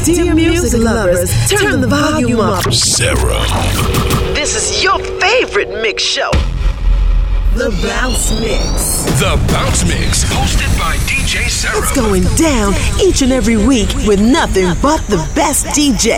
Dear music lovers, turn the volume up. Sarah. This is your favorite mix show. The Bounce Mix. The Bounce Mix, hosted by DJ Sarah. It's going down each and every week with nothing but the best DJ.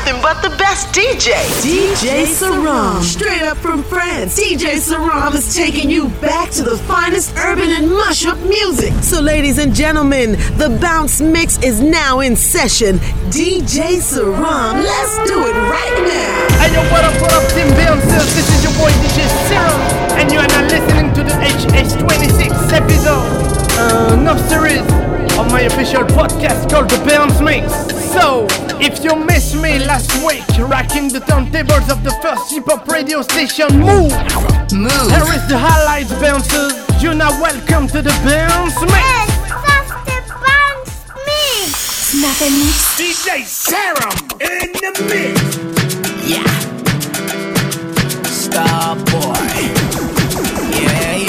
DJ Saram. Straight up from France, DJ Saram is taking you back to the finest urban and mashup music. So ladies and gentlemen, the Bounce Mix is now in session. DJ Saram, let's do it right now. Hey yo, what up, Team Bouncers? This is your boy DJ Saram, and you are now listening to the HS26 episode of series of my official podcast called The Bounce Mix. So, if you missed me last week, rocking the turntables of the first hip-hop radio station, Move! Here is the highlights, bouncers. You're now welcome to The Bounce Mix. Yes, that's The Bounce Mix. Nothing mix. DJ Saram in the mix. Yeah. Star boy. Yeah.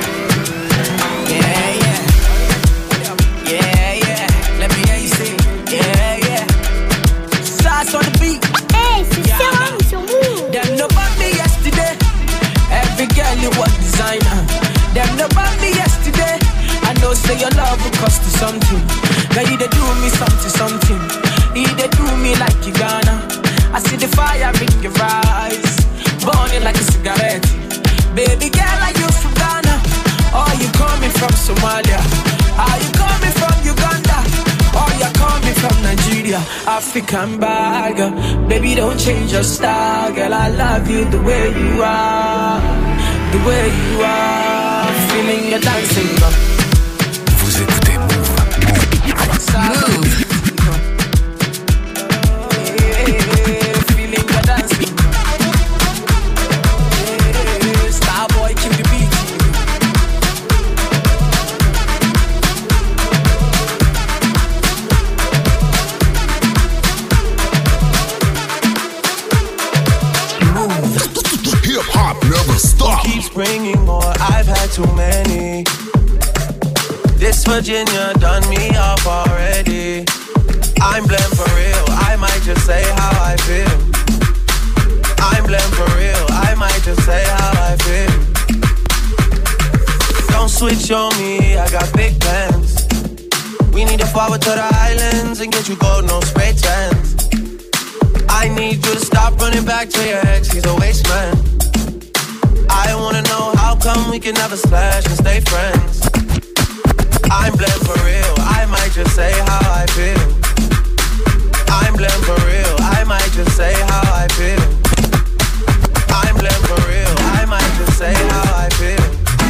Let me hear you sing. Yeah. Stars on the beat. Hey, c'est Saram sur Move. Them know about me yesterday. Every girl you want designer. Them know about me yesterday. I know say your love will cost you something. Girl, you they do me something. You they do me like you gonna. I see the fire in your eyes, burning like a cigarette. Baby girl, are you from Ghana? Or you coming from Somalia? Are you coming from Uganda? Or you coming from Nigeria? African bag, baby, don't change your style. Girl, I love you the way you are. The way you are. Feeling your dancing, girl. Vous écoutez Move. Feeling your dancing. Starboy, kill the beat. Hip hop never stops. Keeps bringing more, I've had too many. This Virginia done me off already. I'm blamed for real, I might just say how I feel. I'm blamed for real, I might just say how I feel. Don't switch on me, I got big plans. We need to forward to the islands and get you gold, no spray tans. I need you to stop running back to your ex, he's a waste man. I wanna know how come we can never splash and stay friends. I'm blamed for real, I might just say how I feel. I'm blamed for real, I might just say how I feel. I'm blamed for real, I might just say how I feel.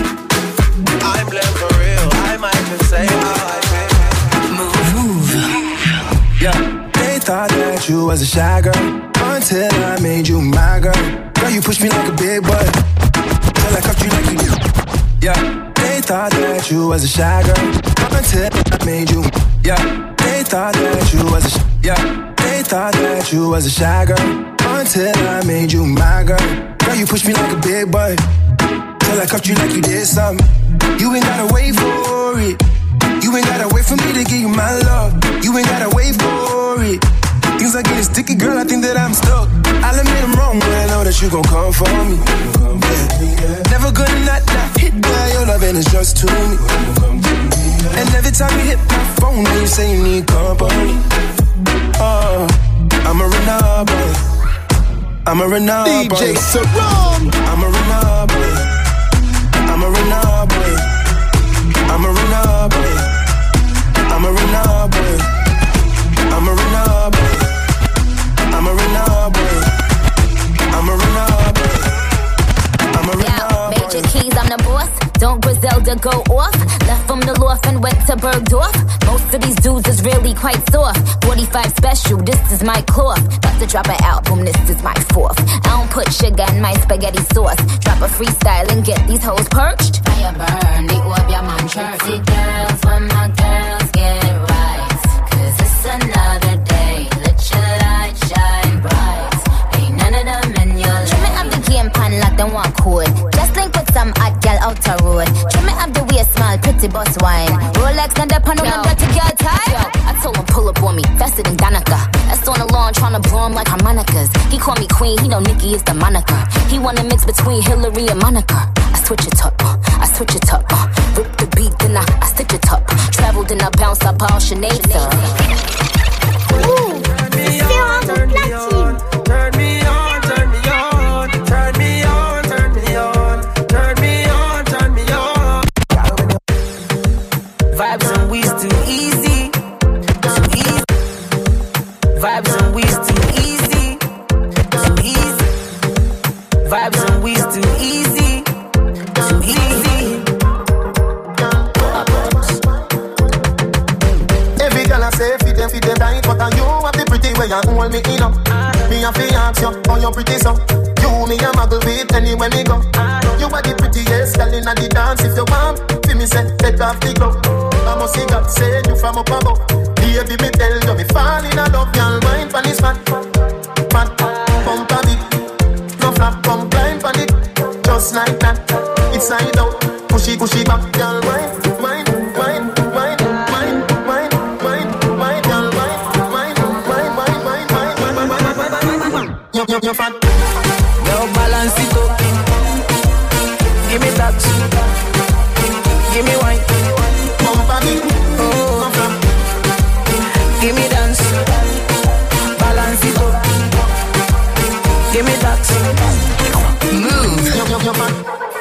I'm blamed for real, I might just say how I feel. Move. Yeah, they thought that you was a shy girl until I made you my girl. Girl, you pushed me like a big boy till I cuffed you like you do. Yeah, they thought that you was a shy girl until I made you. Yeah, they thought that you was a they thought that you was a shy girl until I made you my girl. Girl, you pushed me like a big boy till I cuffed you like you did something. You ain't gotta wait for it. You ain't gotta wait for me to give you my love. You ain't gotta wait for it. Things are getting sticky, girl, I think that I'm stuck. I'll admit I'm wrong, but I know that you gon' come for me. Yeah. Never gonna not hit by your loving is just to me. And every time you hit my phone, then you say you need company. Oh, I'm a Renable. I'm a Renable. DJ Saram. I'm a Renable. I'm a Renable. I'm a Renable. I'm a Renable. I'm a Renable. I'm a Renable. I'm a Renable. I'm a Renable. Major keys, I'm the boss. Don't Griselda go off? Left from the loft and went to Bergdorf. Most of these dudes is really quite soft. 45 special, this is my cloth. About to drop an album, this is my fourth. I don't put sugar in my spaghetti sauce. Drop a freestyle and get these hoes perched. Fire burn, the orb, your man church. See girls, when my girls get right. Cause it's another day. Let your light shine bright. Ain't none of them in your life. Trim it up the game pan like them one code. Just link with some hot gal out the road. Trim it up the waist, small, pretty boss wine. Rolex and the pan on the dirty girl tie. Yo, I told him pull up on me, faster than Danica. queen, he know Nicki is the moniker. He wanna mix between Hillary and Monica. I switch it up, I switch it up. Rip the beat, then I stitch it up. Travel, then I bounce up all Sinead. Ooh, c'est un bon platine. Turn me on, turn me on, turn me on, turn me on, turn me on, turn me on. Vibes and weeds too easy, too easy. Vibes and weeds too easy, too easy. Vibes and weeds too easy, too easy. Every girl I say fit them tight, but you have the pretty way you hold me in up. Me a fi ask you, how you pretty so? You me a muggle with anywhere me go. You are the prettiest girl inna the dance. If you want, fi me say take off the glove. I must see God send you from up above. Baby me tell you me fall in love. Girl wine pon this fat, fat, pump a bit. No flap, come climb pon it, just like that. Inside out, pushy pushy back. Girl wine, wine, wine, wine, wine, wine, wine, wine. Girl wine, wine, wine, wine, wine, wine, wine, wine, wine. You fat. Yo, balance it up. Give me that. Give me wine. Pump a bit. Oh, give me dance. Balance it up. Give me that. You fat.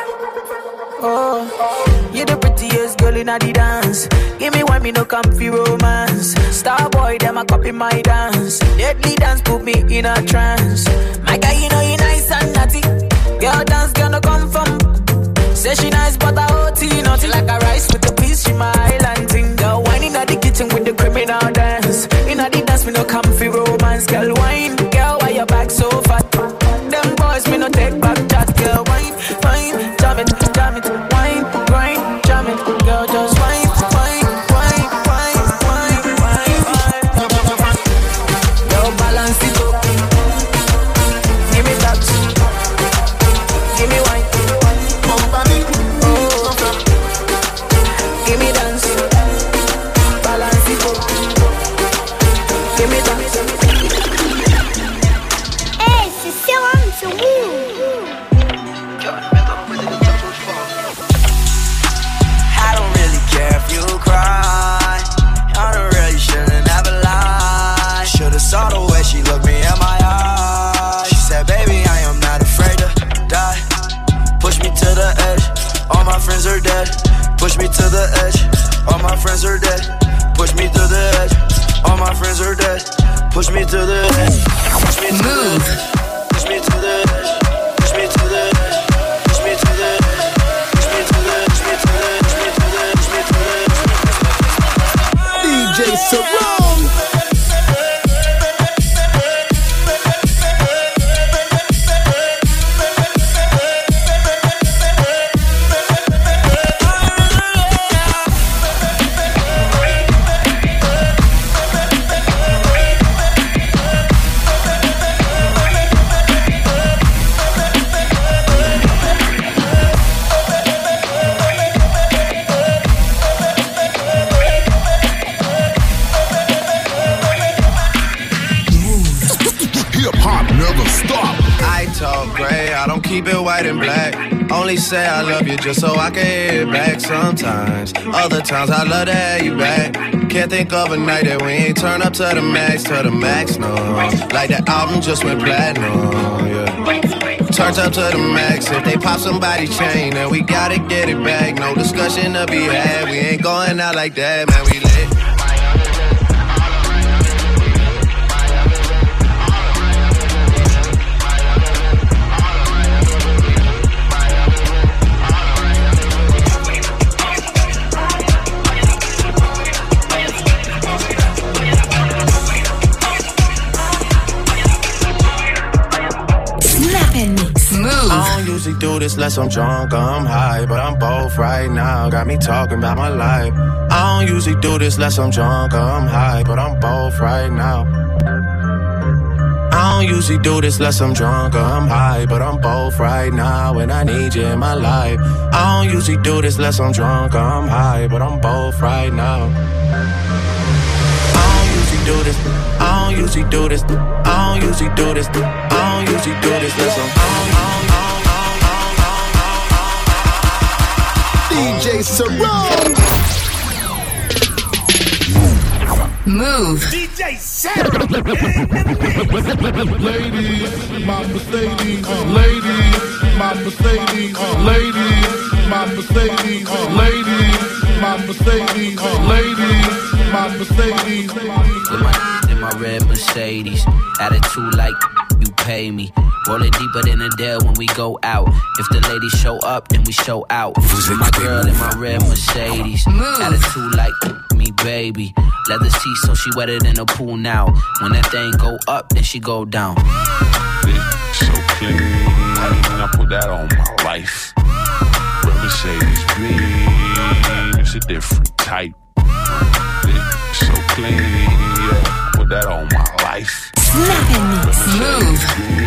Oh, you're the prettiest girl in the dance. Give me one, me no comfy romance. Star boy, them a copy my dance. Deadly dance put me in a trance. My guy, you know you nice and naughty. Girl dance gonna come from. Say she nice, but I OT naughty like a rice with a piece. She my island thing. Girl wine in the kitchen with the criminal dance. In the dance, me no comfy romance. Girl wine, girl why your back so fat? Them boys me no take back chat. Girl wine, wine, jam it, wine, grind, jam it. Girl just wine, wine, wine, wine, wine, wine, wine. Girl balance it up. Give me that. Give me wine. Pump a bit. Oh, give me dance. Balance it up. Give me dance. Hey, c'est Serum sur Move. I don't really care if you cry. I don't really shouldn't ever lie. Should've saw the way she looked me in my eyes. She said, baby, I am not afraid to die. Push me to the edge. All my friends are dead. Push me to the edge. All my friends are dead. Push me to the edge. All my friends are dead. Push me to the edge. Push me to the edge. Push me to the edge. Push me to the edge. Push me to the edge. Push me to the edge. Push me to the edge. Push me to the edge. Push me to the edge. DJ Sarong. I don't keep it white and black. Only say I love you just so I can hear it back sometimes. Other times I love to have you back. Can't think of a night that we ain't turn up to the max, no. Like the album just went platinum, yeah. Turns up to the max. If they pop somebody's chain, then we gotta get it back. No discussion to be had. We ain't going out like that, man. We lit. I don't usually do this unless I'm drunk or I'm high, but I'm both right now. Got me talking about my life. I don't usually do this unless I'm drunk or I'm high, but I'm both right now. I don't usually do this unless I'm drunk or I'm high, but I'm both right now, and I need you in my life. I don't usually do this unless I'm drunk or I'm high, but I'm both right now. I don't usually do this usually do this. I don't usually do this. I don't usually do this. Listen. DJ Sarone. Move. DJ Sarah. Ladies, my Mercedes. Ladies, my Mercedes. Ladies, my Mercedes. Ladies, my Mercedes. Ladies, my Mercedes. In my red Mercedes, attitude like you pay me. Rolling deeper than a Dell when we go out. If the ladies show up, then we show out. My girl in my red Mercedes, attitude like me, baby. Leather seats, so she wetter than a pool now. When that thing go up, then she go down. So clean, I put that on my life. Red Mercedes beam, it's a different type. So clean, yeah, put that on my life. Move.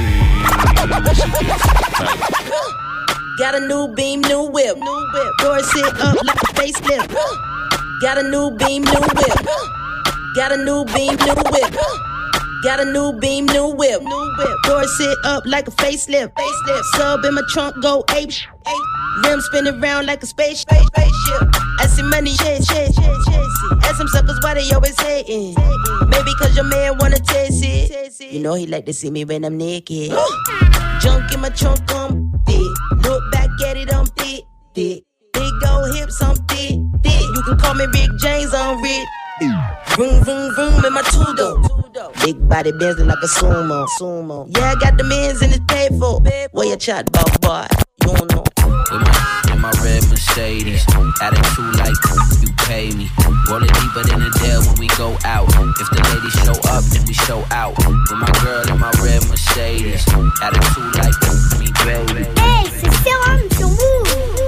Got a new beam, new whip. Doors sit up like a facelift. Got a new beam, new whip. Got a new beam, new whip. Got a new beam, new whip. Doors sit up like a facelift. Sub in my trunk, go ape. Rims spinning round like a spaceship. I see money, chase. Ask some suckers why they always hating. Maybe cause your man wanna taste it. You know he like to see me when I'm naked. Junk in my trunk, I'm thick. Look back at it, I'm thick. Big old hips, I'm thick. You can call me Rick James, I'm Rick. Vroom, vroom, vroom in my two-door. Big body Bentley like a sumo. Yeah, I got the men's and it's paid for. Where you chat about, boy? You don't know. In my red Mercedes, attitude like you pay me. Rolling deeper than a Dell when we go out. If the ladies show up, then we show out. With my girl in my red Mercedes, attitude like me, baby. Hey, c'est Sarah, to move.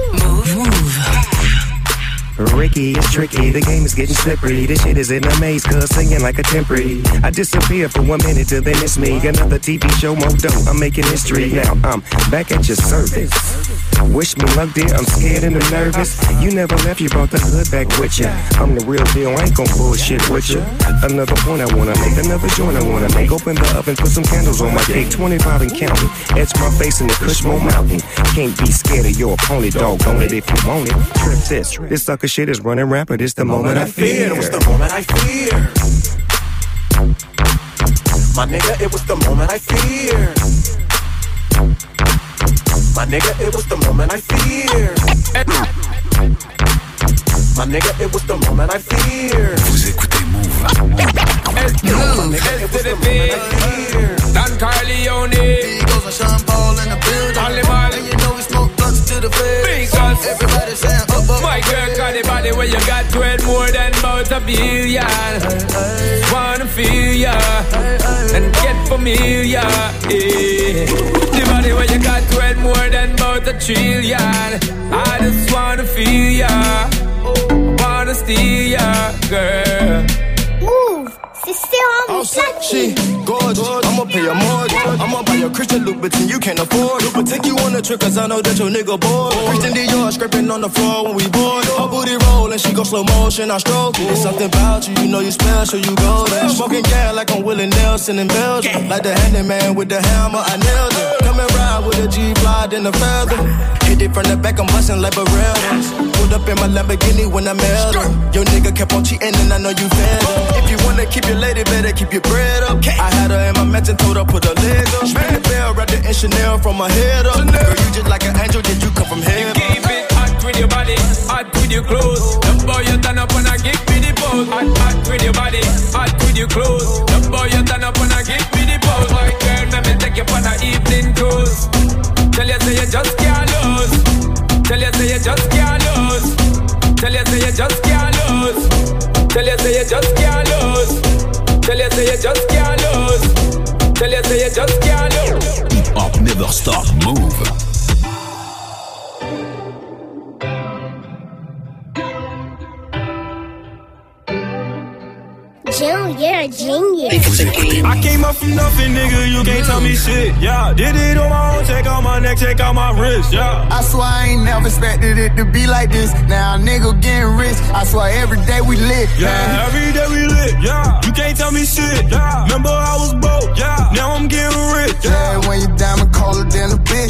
Ricky, it's tricky, the game is getting slippery. This shit is in a maze, cuz singing like a temporary. I disappear for 1 minute till they miss me. Another TV show, more dope, I'm making history. Now I'm back at your service. Wish me luck, dear, I'm scared and nervous. You never left, you brought the hood back with ya. I'm the real deal, I ain't gon' bullshit with ya. Another point I wanna make, another joint I wanna make. Open the oven, put some candles on my cake. 25 and counting, etch my face in the Cushmore Mountain. Can't be scared of your opponent, dog, own it if you want it. Trip this sucker shit is running rapid, it's the moment I fear. It was the moment I fear. My nigga, it was the moment I fear. My nigga, it was the moment I fear. My nigga, it was the moment I fear. Vous écoutez Move. Don Corleone. Goes on Sean Paul in the building. And you know we smoke blunts to the face. Because everybody saying up. My girl got the body where you got to it more than about a billion. Wanna feel ya and get familiar. Yeah. The body where you got to it more than about a trillion. I just wanna feel ya, wanna steal ya, girl. Move. C'est Sarah, Oh, she gorgeous. I'ma pay your mortgage. I'ma buy your Christian Louboutin you can't afford. But take you on a trip cause I know that your nigga bored. Christian Dior scraping on the floor when we board. Her booty roll and she go slow motion, I stroke it. It's something about you, you know you special, you go there. Smoking gas like I'm Willie Nelson in Belgium. Like the handyman with the hammer, I nailed it. Come and ride with a G-Fly and a feather. Hit it from the back, I'm bustin' like Barreras. Pulled up in my Lamborghini when I met her. Your nigga kept on cheating and I know you fed her. If you wanna keep your lady, better keep your bread up. I had her in my mansion, told her put her leg up. Spin the bell, wrapped it in Chanel from her head up. Girl, you just like an angel, did you come from heaven? You keep it hot with your body, hot with your clothes. The boy you turn up and I give me the pose. Hot with your body, hot with your clothes. The boy you turn up and I give me the pose. My girl, let me take you for the evening cruise. Tell you say you just can't lose. Tell you say you just can't lose. Tell you say you just can't lose. Tell you say you just can't lose. Tell you say you just can't lose. Tell you say you just can't lose. Hip Hop never stop, Move. Jill, you're a genius. I came up from nothing, nigga, you can't tell me shit, yeah. Did it on my own, check out my neck, check out my wrist, yeah. I swear I ain't never expected it to be like this. Now a nigga getting rich, I swear every day we lit. Yeah, every day we lit, yeah. You can't tell me shit, yeah. Remember I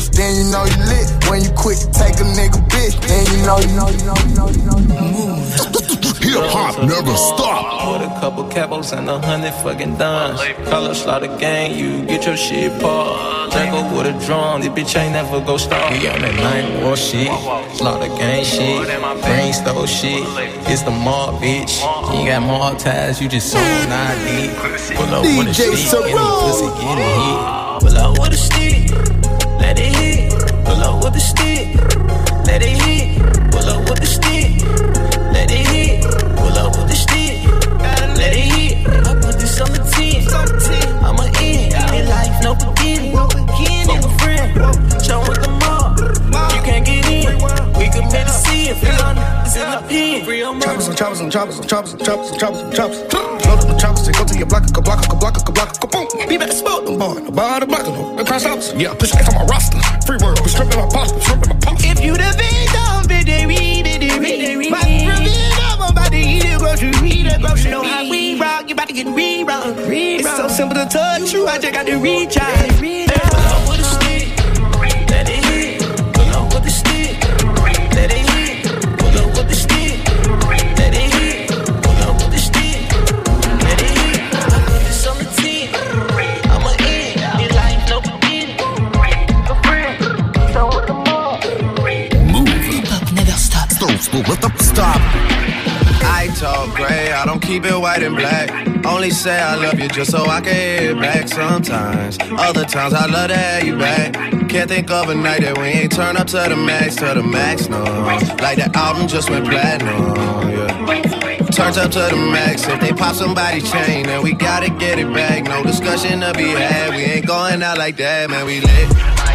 then you know you lit. When you quit, take a nigga bitch, then you know Move. Hip hop never stop. With a couple capos and 100 fucking dimes. Call up Slaughter Gang, you get your shit paused. Draco with a drum, this bitch ain't never go stop. We on that 9 war shit, Slaughter Gang shit, brain stole shit. It's the mob, bitch. You ain't got mob ties, you just sold an ID. Pull up with a stick, and the pussy getting hit. Pull up with a stick, let it hit. Pull up with a stick, let it hit. Pull up with a stick, let it hit. Pull up with the stick, let it hit. I put this on the 10, I'm a in. In life, no beginning. Fuck a friend, show with the mob. You can't get in. We can pay to see if it's in the pen. Choppers and choppers and choppers and choppers and choppers and choppers and choppers. Load up the choppers and go to your block, boom. Be back smoke, no bar, the block, no cross house. Yeah, push X on my roster. Free world, we stripping my pasta, stripping my pasta. If you the victim, my I'm about to eat a grocery, You know how we rock, you about to get re-rock. It's so simple to touch you, I just got to reach out. Pull up with a stick, let it hit. Pull up with the stick, let it hit. Pull up with the stick, let it hit. Pull up with the stick, let it hit. I put this on the 10, I'm a in. Your life no beginning. A friend, so with the mob. Move. Hip hop never stops. Stop. I talk gray, I don't keep it white and black. Only say I love you just so I can hear it back sometimes. Other times I love to have you back. Can't think of a night that we ain't turn up to the max, no. Like the album just went platinum, yeah. Turns up to the max, if they pop somebody's chain, then we gotta get it back. No discussion to be had, we ain't going out like that, man, we lit.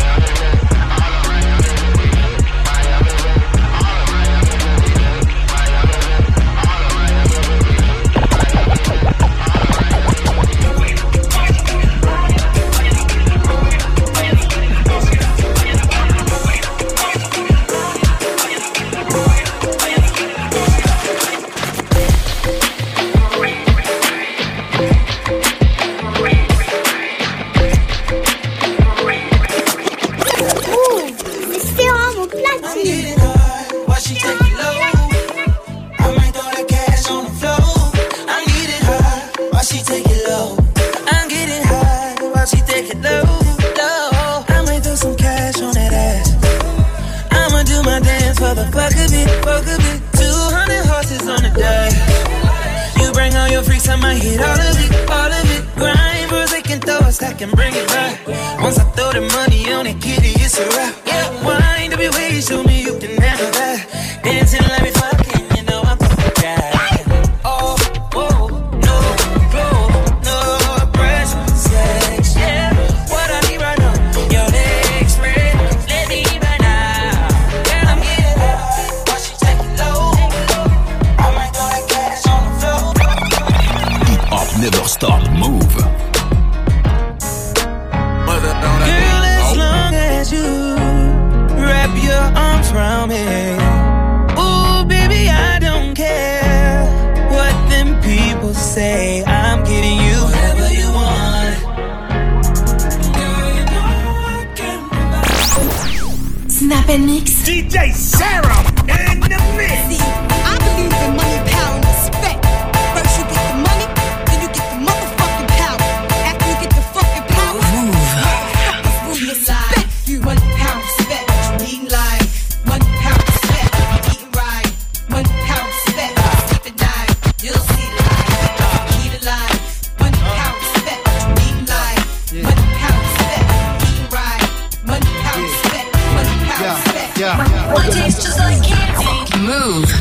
DJ Sarah in the mix. See, I believe in money, power, and respect. First you get the money, then you get the motherfucking power. After you get the fucking power, motherfuckers will respect you. 1 pound respect, you need life. 1 pound respect, eating right. 1 pound respect, sleep at night. You'll see the light, key to life. 1 pound respect, you need life. 1 pound respect, eating right. 1 pound respect, 1 pound respect. One tastes just like candy. Move.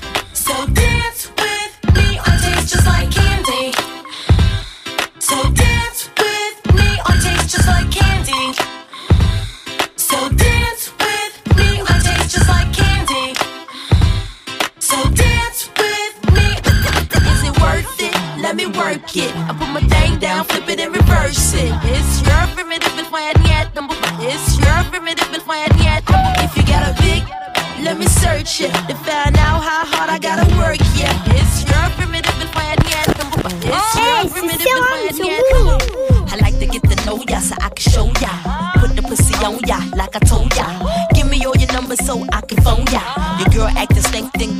So dance with me or taste just like candy. So dance with me or taste just like candy. So dance with me or taste just like candy. So dance with me. Is it worth it? Let me work it. I put my thing down, flip it and reverse it. It's your primitive and fire yet number. It's your primitive and fire yet number. If you got a big, let me search it to find out how hard I gotta work. Yeah, it's your primitive and fire yet number. It's your primitive and fire yet number. I like to get to know ya so I can show ya. Put the pussy on ya like I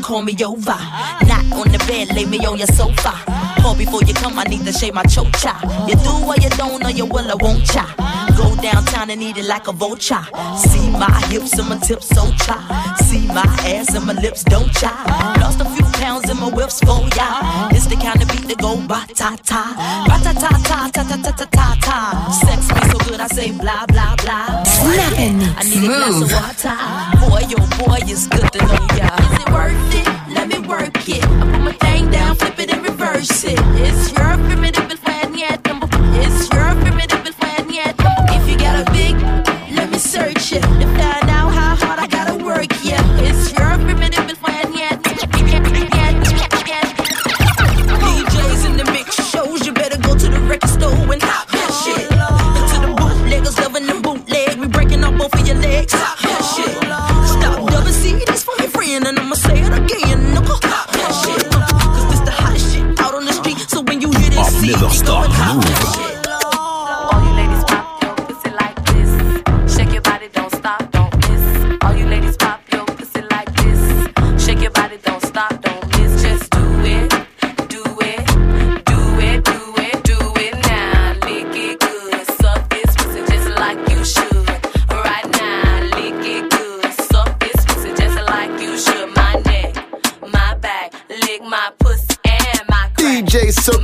call me over. Not on the bed, lay me on your sofa. Call before you come, I need to shave my chocha. You do or you don't, or you will or won't cha. Go downtown and eat it like a vulture. See my hips and my tips so cha. See my ass and my lips don't cha. Lost a few pounds in my whips for ya. It's the kind of beat that go ba-ta-ta. Ba-ta-ta-ta-ta-ta-ta-ta-ta. Sex me so good I say blah blah blah. Snapping I need a glass of water. Boy, oh boy, it's good to know ya. Is it worth it? Let me work it. I put my thing down, flip it and reverse it. It's your primitive and flat yet. It's your primitive and flat yet. If you got a big, let me search it to find out how hard I gotta work. Yeah, it's your primitive and flat yet. DJs in the mix shows you better go to the record store and hop that shit. Into the bootleggers loving the bootleg. We breaking up both of your legs. Hop that shit. Stop double C this for your friend and I'ma say it again. No, hop that shit. Cause this the hottest shit out on the street. So when you hear this, see Never stop moving. All you ladies pop your pussy like this. Shake your body, don't stop, don't miss. All you ladies pop your pussy like this. Shake your body, don't stop, don't miss. Just do it, do it, do it, do it, do it now. Lick it good, suck this pussy just like you should. Right now, lick it good, suck this pussy just like you should. My neck, my back, lick my pussy and my crack. DJ Sarone.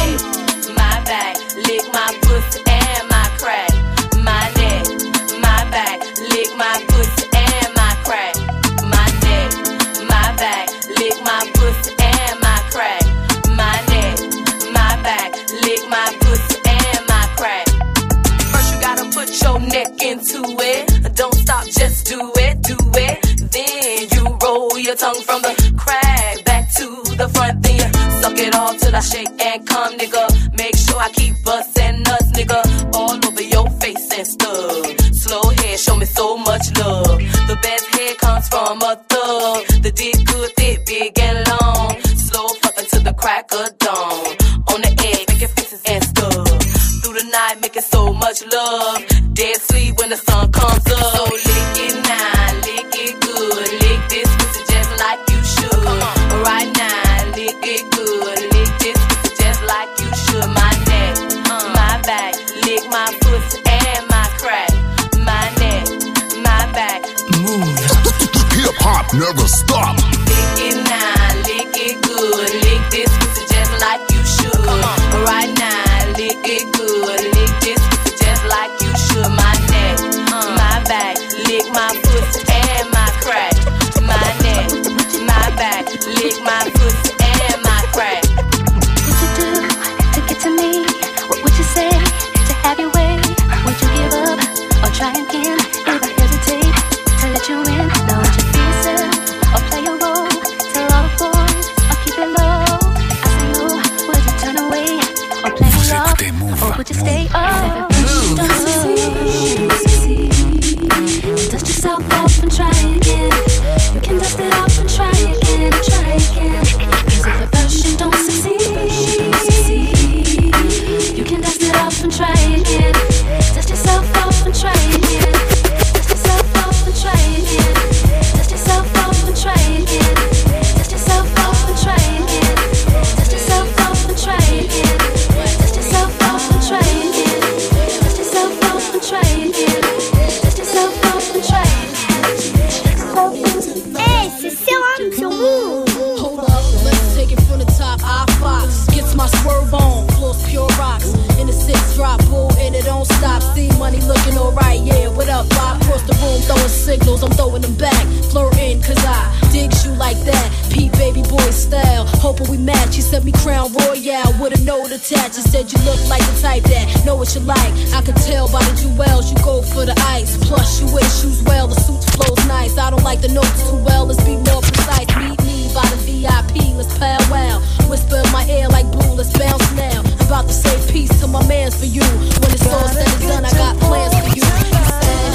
My back, lick my pussy and my crack. My neck, my back, lick my pussy and my crack. My neck, my back, lick my pussy and my crack. My neck, my back, lick my pussy and my crack. First you gotta put your neck into it. Don't stop, just do it, do it. Then you roll your tongue from the crack back to the front. Then you suck it all till I shake and come, nigga. Make sure I keep bustin' nuts, nigga, all over your face and stuff. Slow head, show me so much love. The best head comes from a thug. The dick good, thick, big and long. Slow fuckin' to the crack of dawn. On the edge, making faces and stuff. Through the night, making so much love. Dead sleep when the sun comes up. So lick it now, lick it good. Lick this pussy just like you should. Right now, lick it good. Lick this pussy just like you should. My neck, my back, lick my pussy and my crack. My neck, my back. Move. Hip hop never stop. Lick it now, lick it good. Lick this pussy just like you should. Right now, lick it good. Lick this pussy just like you should. My neck, my back, lick my pussy and my crack. My neck, my back, lick my pussy and my crack. What you do to get to me? What would you say to have your way? Would you give up or try again? If I hesitate to let you in, know what you feel, sir, or play a role? Tell all the boys or keep it low. I say no, would you turn away or play me off, or would you stay up? Don't succeed. Dust yourself off and try again. You can dust it off and try again, try again. 'Cause if at first you don't succeed, you can dust it off and try again. Dust yourself off and try again. Dust yourself off and try again. Dust yourself off and try again. Dust yourself off and try again. Dust yourself off and try again. Dust yourself off and try again. Dust yourself off and try again. Dust yourself off and try again. Hey, c'est Serum sur Move. Hold up, let's take it from the top. I-Fox gets my swerve on, floors pure rocks. In the 6 drop, bull, and it don't stop. See money looking alright, yeah. What up, Bob? Across the room, throwing signals, I'm throwing them back. Flirting, cause I dig you like that. Pete baby boy style, hoping we match. He sent me Crown Royale with a note attached. He said you look like the type that know what you like. I could tell by the jewels, you go for the ice. Plus, you wear shoes well, the suit flows nice. I don't like the notes too well, let's be more precise. Meet me by the VIP, let's powwow. Whisper in my ear like blue, let's bounce now. I'm about to say peace to my mans for you. When it's all said and done, I got plans for you. He said,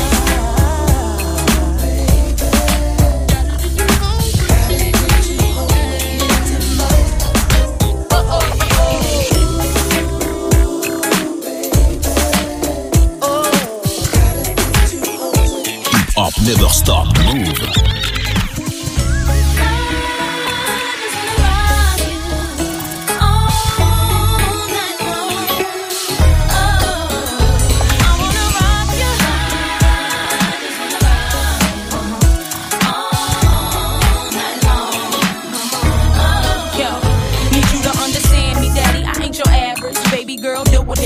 Hip hop never stop. Move.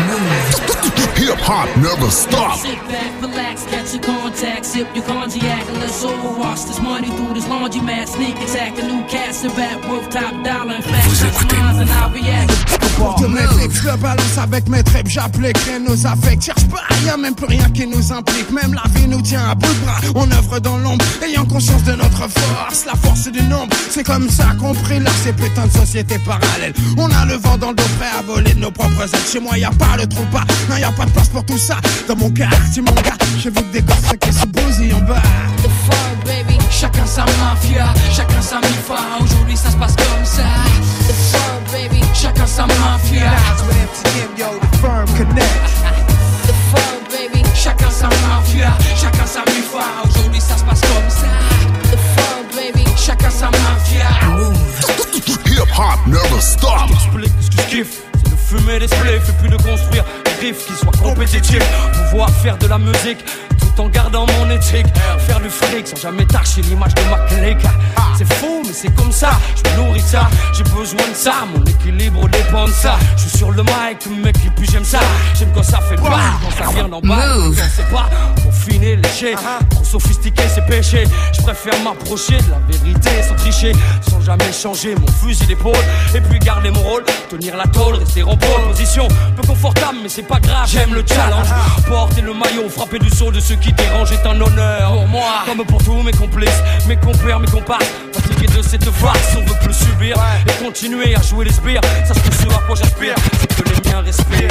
Hip hop never stops. Sit back, relax, catch your contact, sip your cognac, and let's overwash this money through this laundromat. Sneak attack, a new cast of rap worth top dollar. In fact, Vous écoutez Pour tous mes flics, je le balance avec mes tripes, j'applique nos affects. Cherche pas, y'a même plus rien qui nous implique. Même la vie nous tient à bout de bras, on œuvre dans l'ombre, ayant conscience de notre force. La force du nombre, c'est comme ça qu'on prélasse ces putains de sociétés parallèles. On a le vent dans le dos, prêt à voler de nos propres ailes. Chez moi y'a pas le trou pas, non y'a pas de place pour tout ça. Dans mon quartier mon gars, j'évite des gosses qui se bousillent en bas. The fun, baby, chacun sa mafia, chacun sa mifa. Aujourd'hui ça se passe comme ça. The fun, baby, chacun sa mafia. With MTM, yo, the firm connect. The fun, baby, chacun sa mafia, chacun sa mifa. Aujourd'hui ça se passe comme ça. The fun, baby, chacun sa mafia. Hip hop never stops. J'explique ce que je kiffe, c'est de fumer des spliffs et puis de construire des riffs qui soient compétitifs. Pouvoir faire de la musique tout en gardant mon éthique. Faire du fric sans jamais tâcher l'image de ma clique. C'est fou mais c'est comme ça, je me nourris de ça. J'ai besoin de ça, mon équilibre dépend de ça. Je suis sur le mic, mec et puis j'aime ça. J'aime quand ça fait bang, quand ça vient d'en bas. Quand c'est pas pour finir léché. Trop sophistiqué c'est péché. Je préfère m'approcher de la vérité sans tricher, sans jamais changer mon fusil d'épaule. Et puis garder mon rôle, tenir la tôle, rester en pole position. Peu confortable mais c'est pas grave, j'aime le challenge. Porter le maillot, frapper du saut de ceux qui dérangent est un honneur pour moi. Comme pour tous mes complices, mes compères, mes comparses. Fatigué de cette farce, on veut plus subir et continuer à jouer les sbires. Sache que ce à quoi j'aspire, c'est que les miens respirent.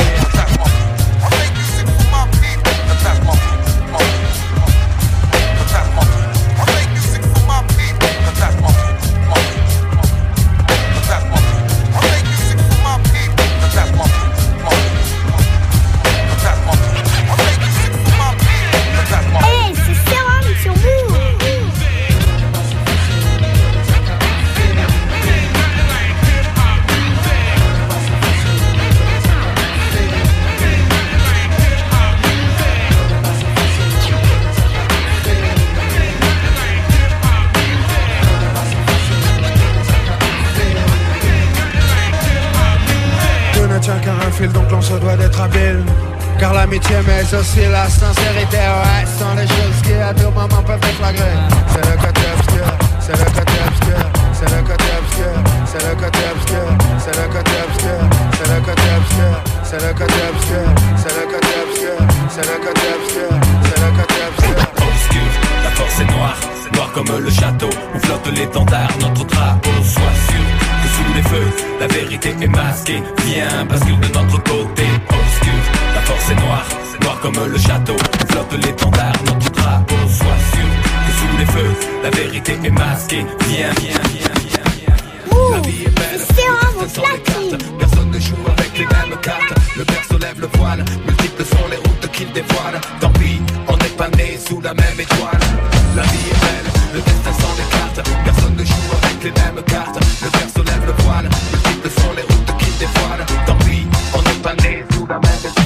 Donc l'on se doit d'être habile, car l'amitié mais aussi la sincérité, ouais, sont les choses qui à tout moment peuvent déflagrer. C'est le côté obscur, c'est le côté obscur, c'est le côté obscur, c'est le côté obscur, c'est le côté obscur, c'est le côté obscur, c'est le côté obscur, c'est le côté obscur, c'est le côté obscur, c'est le côté obscur. Obscur, la force est noire, noir comme le château où flotte l'étendard, notre drapeau. Sois sûr que sous les feux, la vérité est masquée. Viens, bascule de notre côté. Obscur, la force est noire, noir comme le château où flotte l'étendard, notre drapeau. Sois sûr que sous les feux, la vérité est masquée. Viens, viens, viens, viens, viens. La vie est belle, sans les cartes. Personne ne joue avec les mêmes cartes. Le berceau lève le voile, multiples sont les routes qu'il dévoile. Tant pis, on n'est pas né sous la même étoile. La vie est belle, le destin sans les cartes. Personne ne joue avec les mêmes cartes. Le berceau lève le voile, multiples sont les routes qu'il dévoile. Tant pis, on n'est pas né sous la même étoile.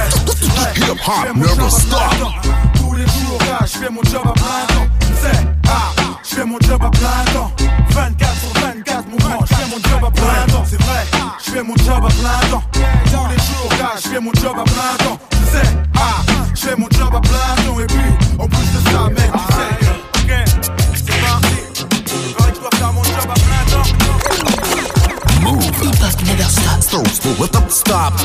Hip hop never stop. Tous les jours, là, je fais mon job à plein temps. C'est je fais mon job à plein temps. 24 sur 24, mon grand, je fais mon job à plein temps. C'est vrai, je fais mon job à plein temps. Tous les jours, là, je fais mon job à plein temps. C'est je fais mon job à plein temps. Et puis, en plus de ça, mec, tu sais, ok, c'est parti. Je crois que je dois faire mon job à plein temps. Move. Hip hop never stop. Stop.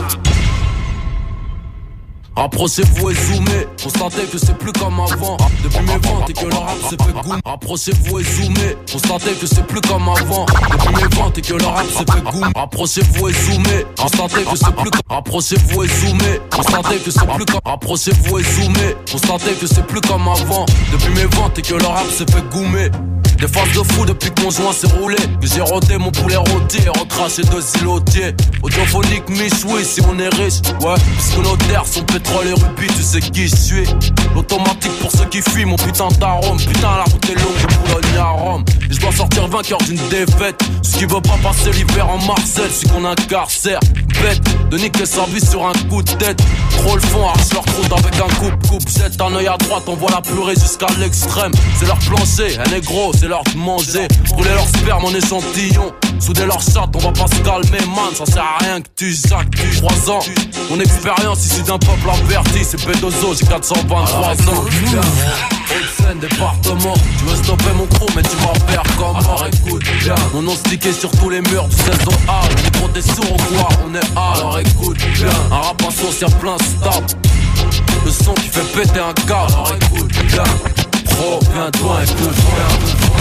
Approchez-vous et zoomez, constatez que c'est plus comme avant. Depuis mes ventes et que le rap se fait goût. Approchez-vous et zoomez, constatez que c'est plus comme avant. Depuis mes ventes et que le rap se fait goût. Approchez-vous et zoomez, constatez que c'est plus comme. Approchez-vous et zoomez, constatez que c'est plus comme. Approchez-vous et zoomez, constatez que c'est plus comme avant. Depuis mes ventes et que le rap se fait goumer. Des phases de fou depuis que mon joint s'est roulé. Que j'ai rodé mon poulet rôti et recraché 2 îlotiers. Audiophonique, Miss, oui, si on est riche. Ouais, puisque nos terres sont pétrole et rubis, tu sais qui je suis. L'automatique pour ceux qui fuient, mon putain d'arôme. Putain, la route est longue de Boulogne à Rome. Et je dois sortir vainqueur d'une défaite. Ce qui veut pas passer l'hiver en Marseille, c'est qu'on incarcère. Bête de niquer sa vie sur un coup de tête. Trop le fond, arrache leur croûte avec un coupe-coupe. Jette un œil à droite, on voit la purée jusqu'à l'extrême. C'est leur plancher, un négro, c'est leur manger. Brûler leur sperme en échantillon. Souder leur chatte, on va pas se calmer, man. Ça sert à rien que tu jacques. 3 ans, mon expérience ici d'un peuple averti. C'est P2O, j'ai 423 ans. Haute-Seine, département. Tu veux stopper mon crew, mais tu vas faire comment? Écoute, bien. Mon nom stické sur tous les murs du 16 au A. Les gros t'es sourd ou quoi? On est A, alors écoute bien. Un rap en sauce, y'a plein stable. Le son qui fait péter un gars, alors écoute bien. Pro, viens-toi, écoute bien.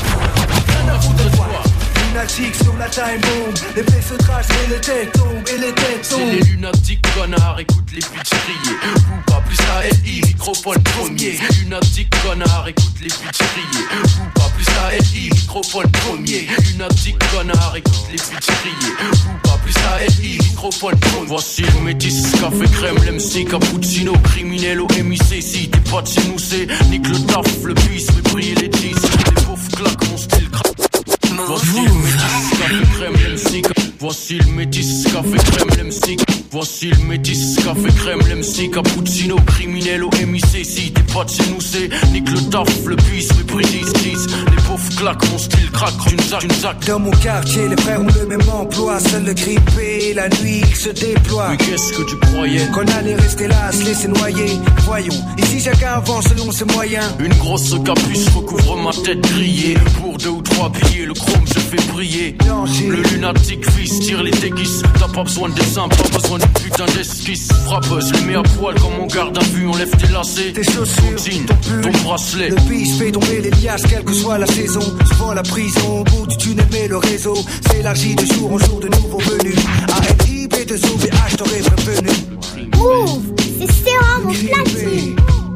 Lunatique sur la time bomb. Les faits se tracent et les têtes tombent. Et les têtes tombent. C'est les lunatiques connards, écoute les bitches crier. Booba plus ALI, microphone premier. Lunatiques connards, écoute les bitches crier. Booba plus ALI, microphone premier. Lunatiques connards, écoute les bitches crier. Booba plus ALI, microphone premier. Voici le métis, café crème, l'MC, cappuccino, criminello, MIC. Si t'es pas de chez nous, c'est nique le taf, le bis, fait briller les jeans. Les pauvres claques, mon style craque. Voici le métis, café crème, l'MC. Voici le métis, café crème, l'MC. Voici le métis, café crème, l'MC. Cappuccino, criminello, MIC. Si t'es pas de chez nous, c'est nique le taf, le bis, mépris, 10. Les pauvres claques, mon style craque, une zac. Dans mon quartier, les frères ont le même emploi. toi, seul le grippé, la nuit qui se déploie. Mais qu'est-ce que tu croyais? Qu'on allait rester là, se laisser noyer. Voyons, ici chacun avance selon ses moyens. Une grosse capuce recouvre ma tête grillée. Pour 2 ou 3 billets, le chrome se fait briller. Le lunatique fils tire les déguises. T'as pas besoin de dessin, pas besoin de putain d'esquisse. Frappeuse, les mets à poil comme on garde à vue. On lève tes lacets, tes chaussures, ton pull, ton bracelet. Le biche fait tomber les liasses, quelle que soit la saison. Souvent la prison, au bout du tunnel, mais le réseau s'élargit de jour en jour de nouveaux venus. AMIB de OVH, t'aurais prévenu. Move, c'est Serum au platine.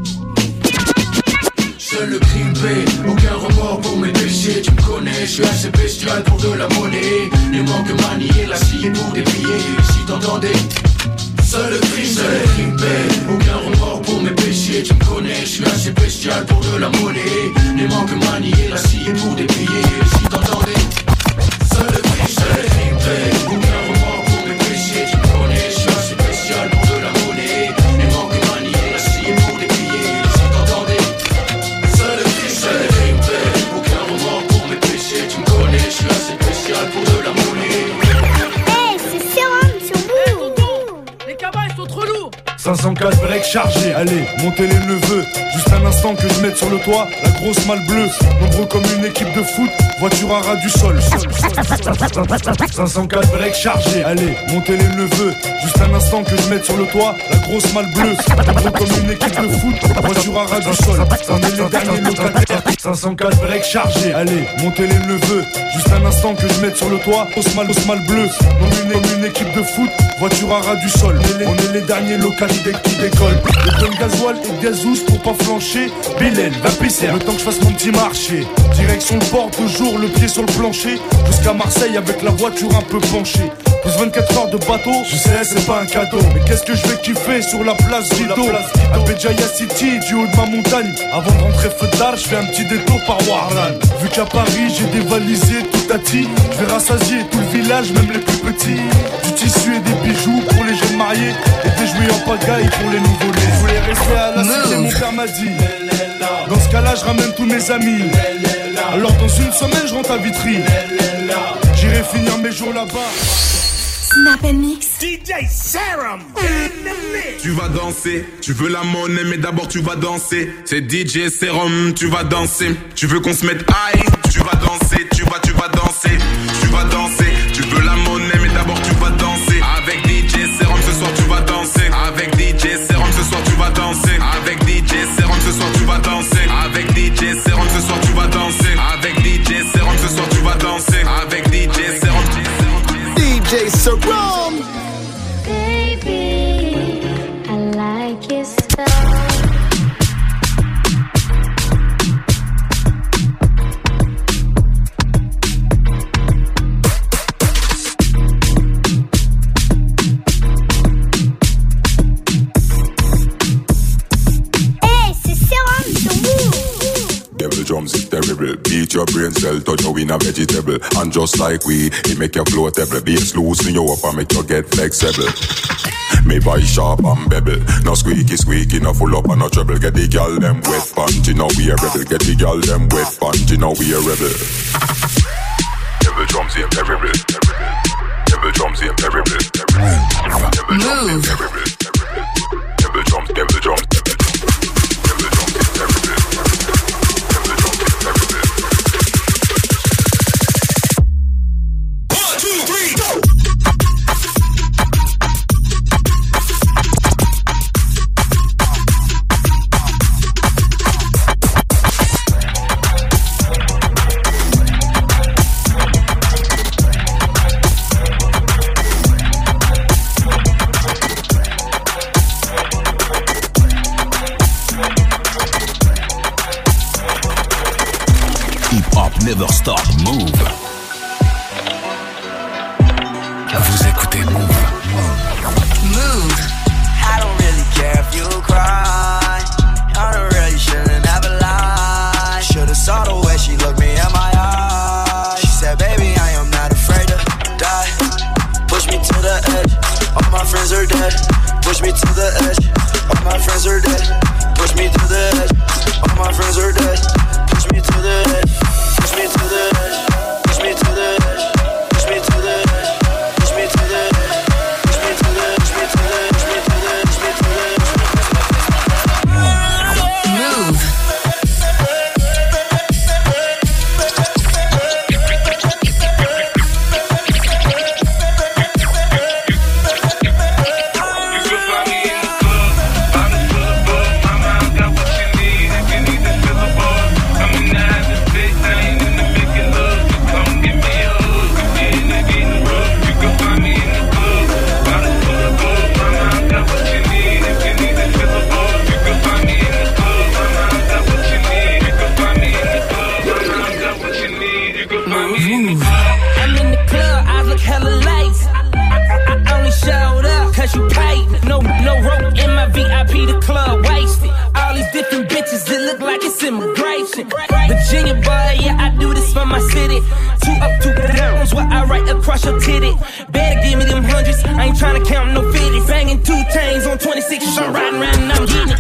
Seul le crime paie, aucun remords pour mes péchés. Tu me connais, je suis assez bestial pour de la monnaie. Ne manque manier la scie pour des billets. Si t'entendais, seul le crime paie, aucun remords pour mes péchés. Tu me connais, je suis assez bestial pour de la monnaie. Ne manque manier la scie pour des billets. Si t'entendais, seul le crime paie, aucun remords pour mes péchés. Tu me connais, je suis assez bestial pour de la monnaie. Ne manque manier la scie pour des billets. Si t'entendais, seul le crime paie, aucun remords pour mes péchés. Tu me connais, je suis assez spécial pour de la monnaie. Hey, c'est Serum sur Move. Les cabas ils sont trop lourds. 504 break chargé, allez, montez les neveux. Juste un instant que je mette sur le toit la grosse malle bleue. Nombreux comme une équipe de foot, voiture à ras du sol. 504 break chargé, allez, montez les neveux. Juste un instant que je mette sur le toit la grosse malle bleue. Nombreux comme une équipe de foot, voiture à ras du sol. On est les derniers locataires. 504 break chargé, allez, montez les neveux. Juste un instant que je mette sur le toit grosse malle bleue. Comme une équipe de foot, voiture à ras du sol. On est les derniers locataires qui décollent. Les tonnes gasoil et gazous pour pas flancher. Bélène, va pisser, le temps que je fasse mon petit marché. Direction le port, toujours le pied sur le plancher. Jusqu'à Marseille avec la voiture un peu penchée. Plus 24 heures de bateau, je sais c'est pas un cadeau. Mais qu'est-ce que je vais kiffer sur la place Guido. À Béjaïa City, du haut de ma montagne. Avant de rentrer feu d'art, je fais un petit détour par Warlan. Vu qu'à Paris j'ai dévalisé tout à ti, je vais rassasier tout le village, même les plus petits. Du tissu et des bijoux pour les jeunes mariés. Et des jouets en pagaille pour les nouveau-nés. Je voulais rester à la cité, mon père m'a dit. Dans ce cas-là, je ramène tous mes amis. Alors dans une semaine, je rentre à Vitry. J'irai finir mes jours là-bas. Snap and mix. DJ Serum in the mix. Tu vas danser, tu veux la monnaie, mais d'abord tu vas danser. C'est DJ Serum, tu vas danser. Tu veux qu'on se mette high, tu vas danser, tu vas danser. Tu vas danser, tu veux la monnaie, mais d'abord tu vas danser. Avec DJ Serum ce soir tu vas danser. Avec DJ Serum ce soir tu vas danser. Avec DJ Serum ce soir tu vas danser. Avec DJ Serum ce soir tu vas danser. Avec DJ Serum ce soir tu vas danser. Avec DJ Serum. DJ Serum. Baby, I like your style. Drums is terrible. Beat your brain cell, touch you in a vegetable. And just like we, it make you floatable. Bass loosen you up and make you get flexible. Me buy sharp and bevel. No squeaky, no full up and no treble. Get the girl them wet panty, now we a rebel. Get the girl them wet panty, now we a rebel. Devil drums is terrible. Devil drums is terrible. Devil drums is terrible. Devil drums, devil drums. Devil drums is terrible. Never Stop, Move. Vous écoutez Move. Move. I don't really care if you cry. I don't really shouldn't ever lie. Should've saw the way she looked me in my eyes. She said, baby, I am not afraid to die. Push me to the edge. All my friends are dead. Push me to the edge. All my friends are dead. Push me to the edge. All my friends are dead. Push me to the edge. Push me to the edge, push me to the edge, push me to the edge, Better give me them hundreds. I ain't tryna count no 50. Banging 2 chains on 26. I'm riding around and I'm getting it.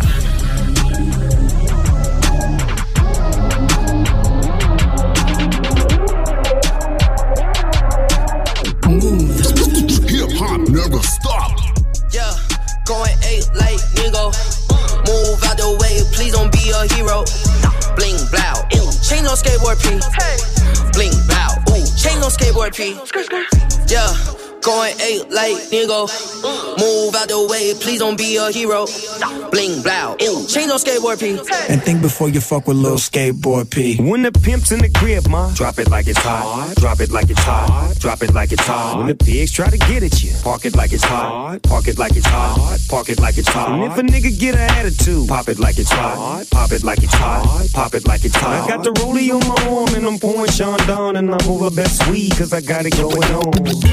Hip-hop never stop. Yeah, going 8 like nigga. Move out the way, please don't be a hero. Bling blow, ooh, chain on skateboard P. Bling blow, ooh, chain on skateboard P. Yeah, going 8 like nigga. Move out the way, please don't be a hero. Bling blow, ooh, chain on skateboard P. And think before you fuck with little skateboard P. When the pimp's in the crib, ma, drop it like it's hot. Drop it like it's hot. Drop it like it's hot. When the pigs try to get at you, park it like it's hot. Park it like it's hot. Park it like it's hot. And if a nigga get an attitude, pop it like it's hot. Pop it like it's hot. Pop it like it's hot. I got the rollie on my arm and I'm pouring Sean down and I'm over best weed cause I got it going on.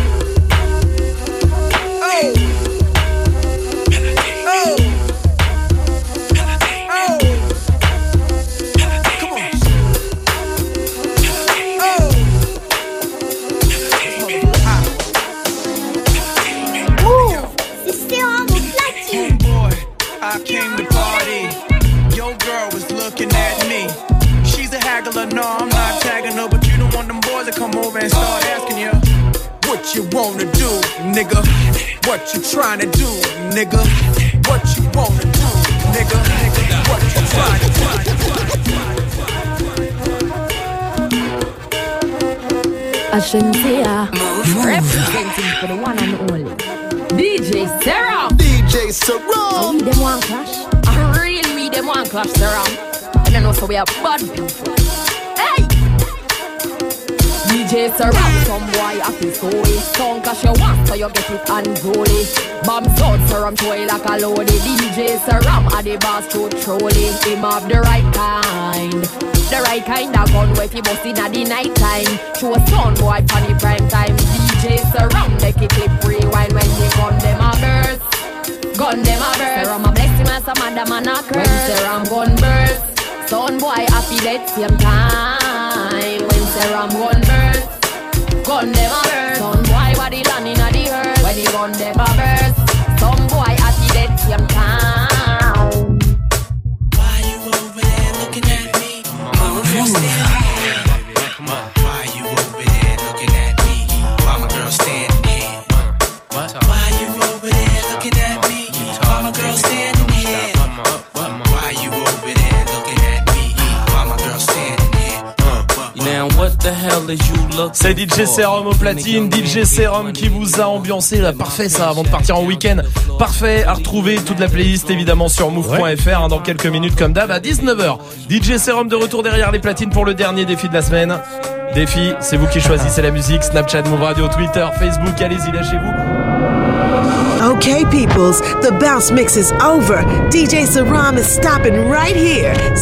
I came to party. Your girl was looking at me. She's a haggler, no, I'm not tagging her, but you don't want them boys to come over and start asking you what you wanna do, nigga. What you trying to do, nigga. What you wanna do, nigga. What you trying to do. Ashantia, representing for the one and only DJ Serum. DJ Serum. We them one clash. I really we them one clash, Serum. And then also we are bad people. Hey! DJ Serum, some boy I feel so way. Song clash you want, so you get it unruly. Bombs out, Serum toy like a loady. DJ Serum, at the boss to trolling. Him have the right kind. The right kind of gun where he bust in at the night time. Show a sound boy for the prime time. DJ Serum, make it clip rewind when he gun them a burst. Gun them a burst. Serum a bless him and some other man a curse. When Serum gun burst, sound boy happy dead same time. When Serum gun burst, gun them a burst. Sound boy body landing at the earth. When he gun them a burst, some boy happy dead same time. Why you over there looking at me? Why you over there looking at me? Why my girl standing here? Why you over there looking at me? Why my girl standing here? Why you over there looking at me? Why my girl standing here? Now what the hell is you look? C'est DJ Serum au platine, DJ Serum qui vous a ambiancé là, parfait ça avant de partir en week-end. Parfait, à retrouver toute la playlist évidemment sur move.fr dans quelques minutes comme d'hab à 19h. DJ Serum de retour derrière les platines pour le dernier défi de la semaine. Défi, c'est vous qui choisissez la musique, Snapchat, Move Radio, Twitter, Facebook, allez-y, lâchez-vous. Okay, peoples, the bounce mix is over. DJ Serum is stopping right here.